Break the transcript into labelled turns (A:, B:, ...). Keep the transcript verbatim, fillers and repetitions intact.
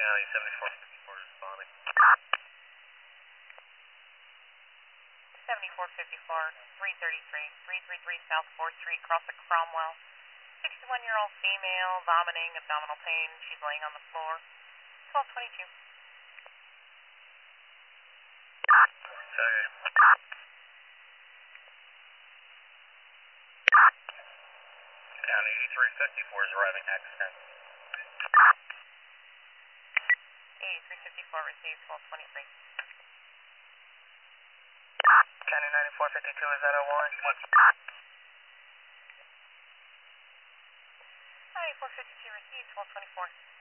A: County, seventy-four fifty-four responding.
B: seventy-four fifty-four, three thirty-three, three thirty-three South fourth Street, across the Cromwell. sixty-one-year-old female, vomiting, abdominal pain. She's laying on the floor. twelve twenty-two.
A: Okay. County eighty-three fifty-four is arriving accident.
B: eighty-three fifty-four received, twelve twenty-three.
C: County ninety-four fifty-two, is that a one?
B: ninety-four fifty-two received, twelve twenty-four.